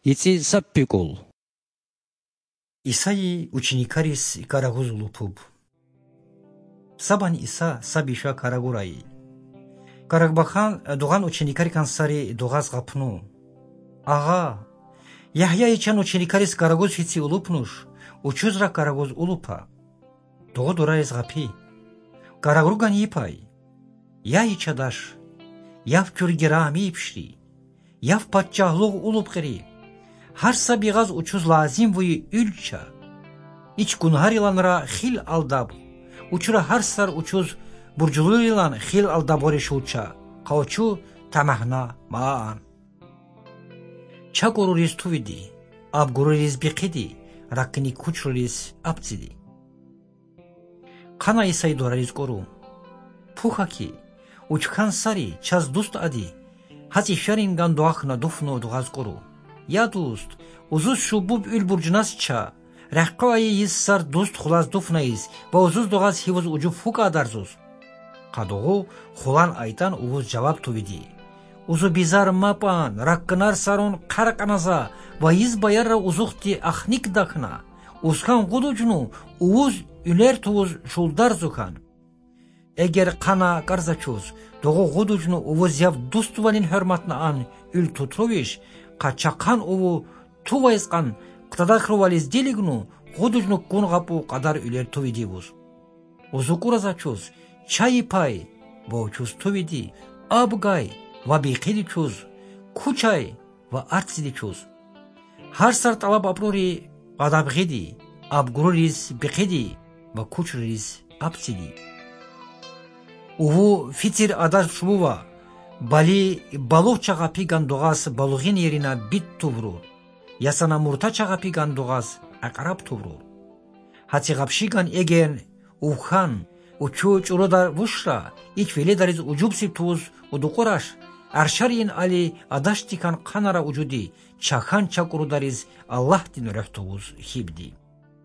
იცი საპიკულ. исаи ученикарис карагуз улупуб. Сабани Иса сабиша карагураи. Карагбахан дуган ученикари кансари дугаз гапну. Ага, Яхьяи чан ученикарис карагуз хици улупнуш, учузра карагуз улупа. Дугу дурайз гапи. Карагруган ипай. Яи чадаш. Яв кюргера мипшри. Яв падчаҳлуғ улупқири. Ҳар сабиғаз учуз лазим вуи үлча. Ич гунҳариланра хил алдаб. Учура ҳар сар учуз бурҷулуилан хил алдабори шулча. Қавчу тамаҳна маан. Ча гуруриз тувиди. Аб гуруриз биқиди. Ракини кучруриз абциди. Қана Исаи дорариз гуру. Пухаки. Учкан сари час дуст ади. Ҳази шаринган дуахна дуфну дуғаз гуру. Я дуст, узуз шубуб ül бурҷунас ча. Рахқоаи из сар дуст хулаз дуфнаиз ва узуз дуғаз хивуз уҷуб фука дарзуз. Қадуғу хулан айтан увуз ҷаваб тувиди. Узу бизар мапан, ракканар сарун қарқаназа ва из баярра узухти ахник дакна. Узкан гудуҷну увуз үлер тувуз шулдар зукан. Эгер қана карзачуз, дуғу гудуҷну увуз яв дустуванин ҳурматна ан ül тутрувиш, қачақан уву тувайзқан қтадахрувализ делигну гудуҷну кунғапу қадар үлер тувидивуз. Узу куразачуз, чаи пай, бовчуз тувиди, абгай ва биқидичуз, кучай ва арцидичуз. Ҳар сар талаб абрури қадабғиди, абгуруриз биқиди ва кучруриз абциди. Уву фитир адаш шубува, бали балуғ чағапи гандуғаз балуғин ерина бит тувру, ясана мурта чағапи гандуғаз ақараб тувру. Хати ғапшиган еген увхан, учу чуродар вушра, ич вели дариз уҷубси туз удуқураш, аршарин али адаштикан қанара уҷуди, чахан чакуру дариз Аллаҳдин рӯҳтувуз хибди.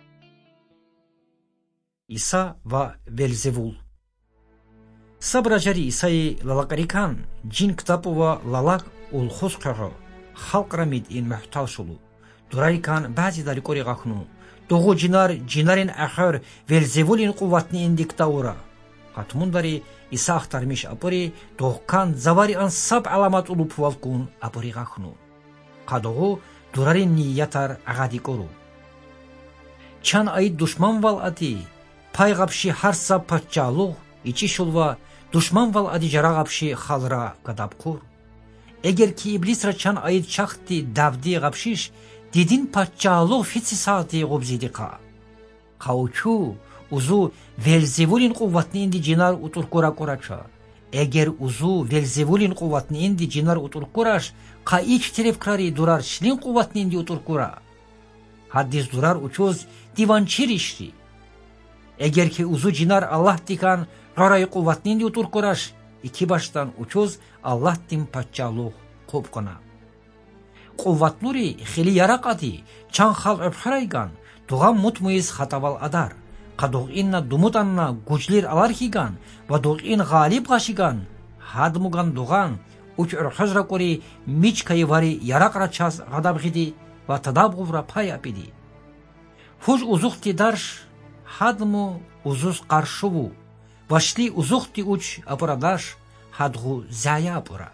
Иса ва Велзевул. Сабраҷари Исаи лалақарикан, ҷин ктапу ва лалак улхуз қаҳо, халқра мидъин муҳтал шулу. Дурарикан баъзи дарикори ғахну, дуғу ҷинарин ахор Велзевулин қувватни индиктаура. Қатмун дари Иса ахтармиш апори, дуғкан завари ан саб аламат улупувалкун апори ғахну. Қадуғу дурарин ниятар ағадикору. Чан аид душман вал ади, пайғабши ҳар саб паччаълуғ, ичи шулва душман вал ади жарағабши халра гадабқур. Эгер ки иблисра чан аид чахти давди ғабшиш, дидин паччаълуғ фитси саати ғубзидиқа. Қаучу узу Велзевулин қувватни инди ҷинар утуркура курача. Эгер узу Велзевулин қувватни инди ҷинар утуркураш, қа ич теревкрари дурар шлин қувватни инди утуркура. Ҳаддиз дурар учуз диванчиришри. Эгер ки узу ҷинар Аллаҳ дикан ғараи қувватни инди утуркураш, ики баштан учуз Аллаҳдин паччаълуғ қуб куна. Қувватлури хели ярақ ади, чан хал ӯбхарайган, дуғам мутмуиз хатавал адар. Қадуғ инна думутанна гуҷлир алархиган ва дуғ ин ғалиб ғашиган, ҳадмуган дуған уч ӯрхӯзра кури мичкаи вари ярақра час ғадабғиди ва тадабғувра пай апиди. Ҳуж узухти дарш, ҳадму узуз қаршуву, ва шли узухти уч апурадаш, ҳадғу зая апура.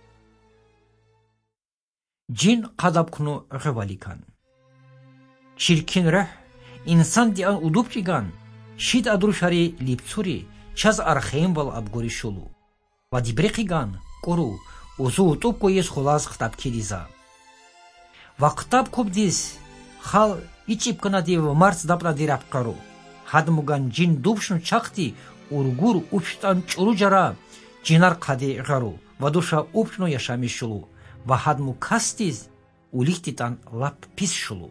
Ҷин қадабкуну ғуваликан. Чиркин рӯҳ инсан диан удубчиган, шид адрушари липцури, час археим вал абгури шулу. Ва дибриқиган, куру, узу утубку из хулаз хтабкидиза. Ва қтаб кубдиз, хал ичибканади ва марц дапнади рапқару. Ҳадмуган ҷин дубшну чахти, ургур уптан чуруҷара, ҷинар қади ғару, ва душа упчну яшами шулу. Ва ҳадму кастиз, улихтитан лап пис шулу.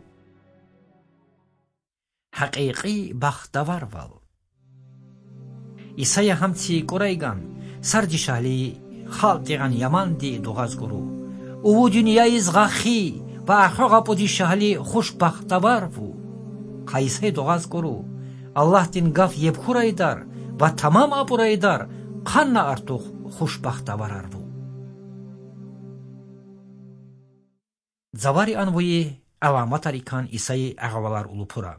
ҳақиқӣ бахтавар вал. Исая ҳамчи курайган, сарди шаҳли халқиган яманди дуғаз гуру. Уву дунияиз ғахӣ ва ахо ғапуди шаҳли хушбахтавар ву. Қайсаи дуғаз гуру, Аллаҳдин гаф ебхурайдар ва тамам апурайдар, қанна артуғ хушбахтаварар ву. Завари анвои аламатарикан Исаи ағавалар улупура.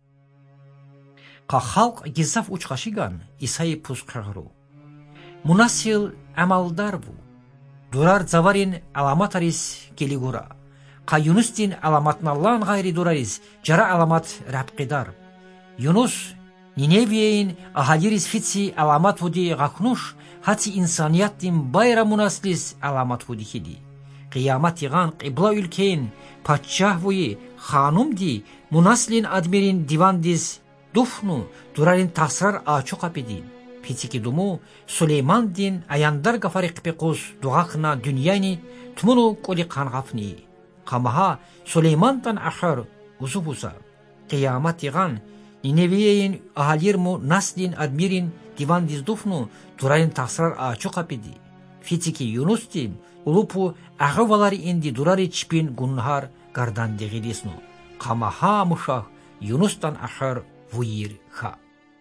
Қа халқ гизаф учқашиган Исаи пусқағыру. Мунасил амалдар бу. Дурар заварин аламатарис келигура. Қа Юнустин аламатналлан ғайри дурарис жара аламат рабқидар. Юнус Ниневиейн ахадирис фици аламат вуди ғақнуш хати инсанияттин байра мунаслис аламат вуди хиди. Қияматиған қибла үлкейн патчах вуи ханумди мунаслин адмирин дивандис дуфну дурарин тасрар ачу қапидин. Пицики думу Сулеймандин аяндар гафари қипиқус дуғақна дүнияйни тумуну коли қанғафни. Қамаха Сулеймантан ахар узубуза. Қияматиған Ниневиейн ахалирму наслин адмирин дивандис дуфну дурарин тасрар ачу қапиди. Фицики Юнустим улупу ағавалари инди дурари чпин гунхар гардандигилисну. Қамаха мушах Юнустан ахар вуир ха.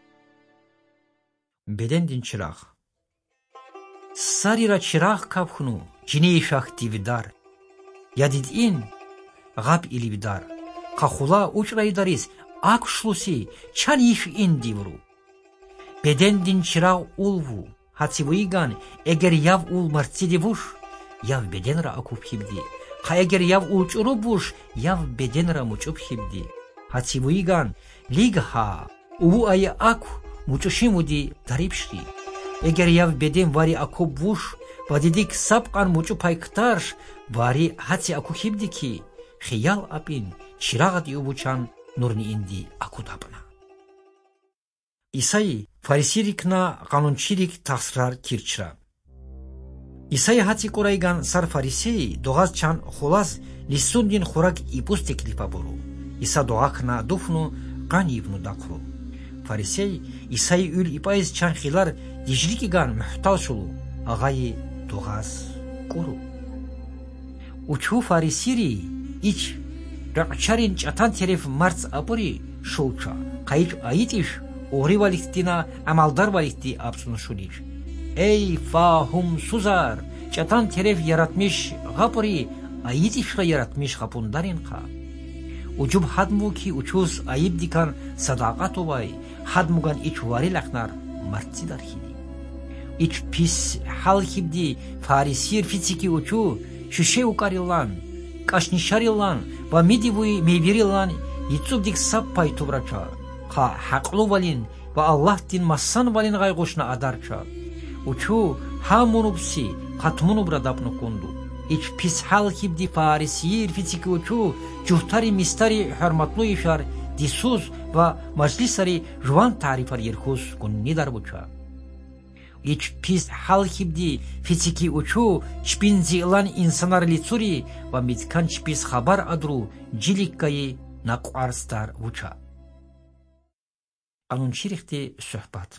Бедендин чирах. Сарира чирах капхну жиней шах дивидар. Ядид ин ғаб иливидар. Қахула учрайдарис ак шлуси чан иш ин дивру. Бедендин чирах улву. Хацивуиган эгер яв ул марциди вуш, яв беденра акуб хибди. Ха эгер яв ул чуру буш, яв беденра мучуб хибди. Хацивуиган лигха уву ая аку мучушимуди дарибшри. Эгер яв беден вари акуб вуш, вадидик сабқан мучу пайктарш, вари хаци аку хибди ки, хиял апин чирагат юбучан нурни инди аку дабна. Исаи фарисирикна қанунчирик тасрар кирчра. Исаи хати курайган сар фарисеи дуғаз чан хулас лисундин хурак ипус теклипа буру. Иса дуғақна дуфну қан ивну дақру. Фарисей Исаи үл ипайыз чан хилар дижрикиган мухтал шулу. Ағайи дуғаз куру. Учу фарисири ич рақчарин чатан тереф марц апури шулча. Қайч аитиш Ори валихтина амалдар валихти абсуну шулиш. Эй фахум сузар, чатан терев яратмиш ғапури, аитишра яратмиш ғапундарин қа. Учуб хадму ки учуз аиб дикан садақат увай, хадмуган ич вари лахнар марци дар хиди. Ич пис хал хибди фарисир фицики учу, шуше укарилан, кашнишарилан, ва мидивуи мейвирилан, ицуб дик саб пай тубрача. Ха хақлу валин ва Аллаҳтин массан валин ғайғушна адарча. Учу хамунубси қатмунубра дапну кунду. Ич писхал хибди фарисир фицики учу ҷуҳтари мистари ҳурматлуишар дисуз ва маҷлисари жуван таърифар ерхуз куннидар буча. Ич писхал хибди фицики учу чпин зиълан инсанар лицури ва миткан чпис хабар адру жиликкаи нақъарстар буча. Қанунчирихти суҳбат.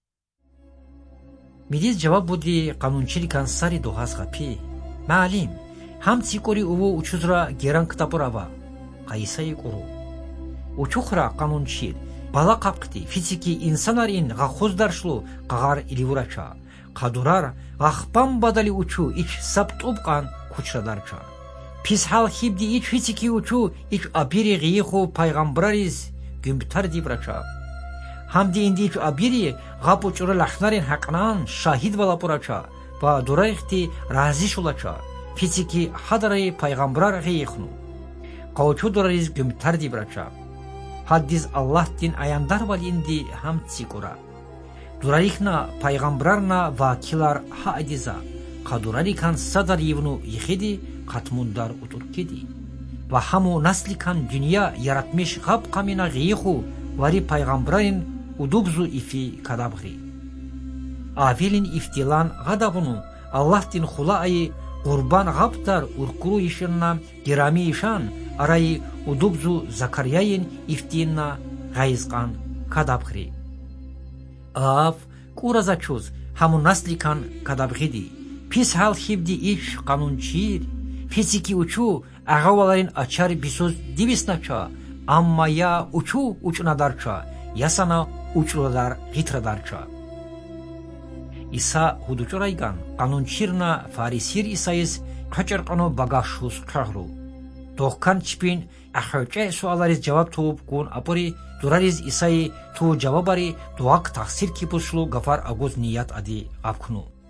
Мидиз ҷавоб буди қанунчирикан сари дуғаз ғапи. Маълим, ҳамци кори уву учузра геран китабурава. Қаисаи куру. Учухра қанунчир бала қапқити фицики инсанар ин ғахуз даршлу қағар иливурача. Қадурар ғахпан бадали учу ич сабтубқан кучрадарча. Писхал хибди ич фицики учу ич абири ғииху пайғамбрариз гюмбтар дибрача. Хамди индич абири ғапу чура лахнарин хақнан шахид валапурача ва дурайхти рази шулача фицики хадараи пайғамбрар ғиихну. Қаучу дурариз гюмтар дибрача. Хаддиз Аллаҳтин аяндар валинди хамци кура. Дурарихна пайғамбрарна вакилар хаадиза. Қадурарикан садар ивну ихиди қатмундар утуркиди. Ва хаму насликан дунья яратмиш ғаб қамина ғииху вари пайғамбрарин удубзу ифи кадабғи. Авилин ифтилан ғадабуну Аллаҳтин хулаи қурбан ғабтар уркуру ишинна гирами ишан араи удубзу Закарияин ифтинна ғайзқан кадабғи. Ав куразачуз ҳамун насликан кадабғиди. Пис ҳал хибди иш қанунчир физики учу ағаваларин ачари бисуз дивиснача амма я учу учунадарча ясана учуладар ғитрадарча. Иса худучурайган қанунчирна фарисир Исаис қачарқану багашус қағру. Дохкан чипин ахоче суалариз жаваб тууб гун апори дурариз исаи ту жавабари дуак тақсир кипушлу гафар агуз ният ади гапкуну.